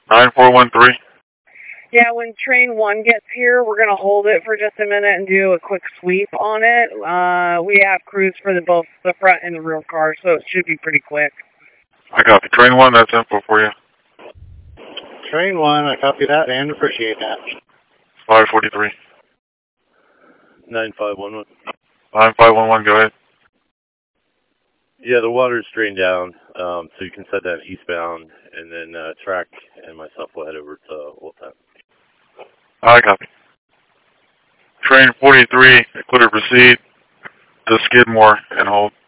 9413. Yeah, when train 1 gets here, we're going to hold it for just a minute and do a quick sweep on it. We have crews for both the front and the rear car, so it should be pretty quick. I copy. Train 1, that's info for you. Train 1, I copy that and appreciate that. 543. 9511. 9511, go ahead. Yeah, the water's drained down, so you can set that eastbound, and then Track and myself will head over to Old Town. I copy. Train 43, clear to proceed to Skidmore and hold.